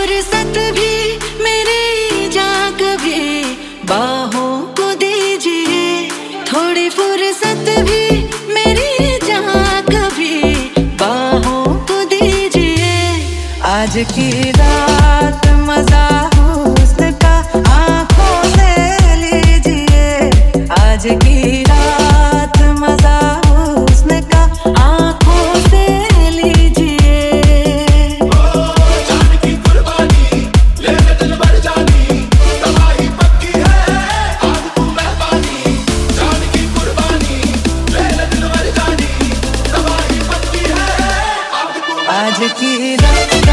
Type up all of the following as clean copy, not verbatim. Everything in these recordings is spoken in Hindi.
फुर्सत भी मेरी जा कभी बाहों को दीजिए, थोड़ी फुर्सत भी मेरी जा कभी बाहों को दीजिए। आज की रात मजा हुस्न का आंखों से लीजिए, आज की रात मजा हुस्न का आंखों से लीजिए। जान की कुर्बानी ले ले दिल भर जानी, तबाही पक्की है आज तू मेहरबानी। जान की कुर्बानी ले ले दिल भर जानी, तबाही पक्की है आज तू। आज की रात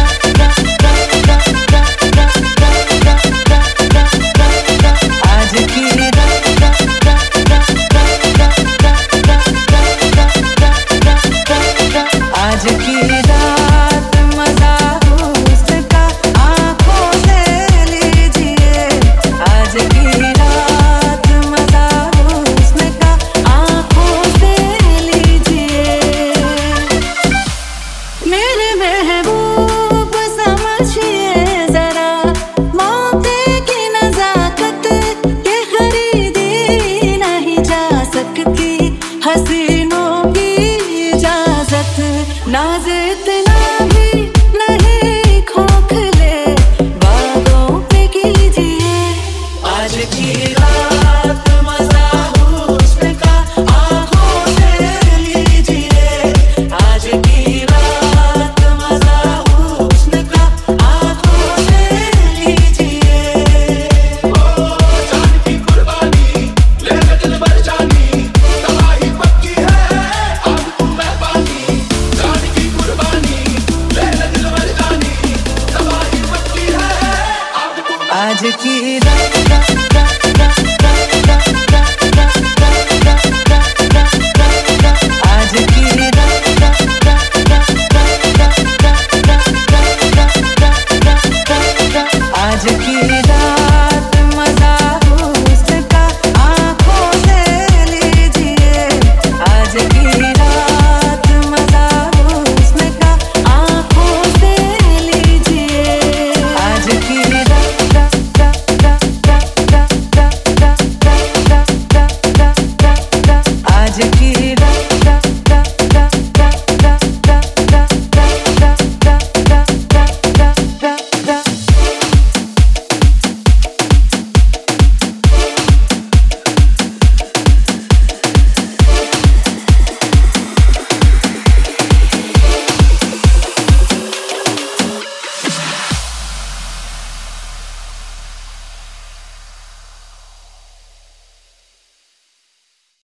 हसीनों की इजाजत, नाज़ इतना भी नहीं खोखले बातों पे कीजिए। आज की रात मजा हुस्न का आंखों से लीजिए, आज की रात मजा हुस्न का आंखों से लीजिए। जान की कुर्बानी ले ले दिल भर जानी, तबाही पक्की है आज तू मेहरबानी। जान की कुर्बानी ले ले दिल भर जानी, तबाही पक्की है आज तू। आज की रात आज की रात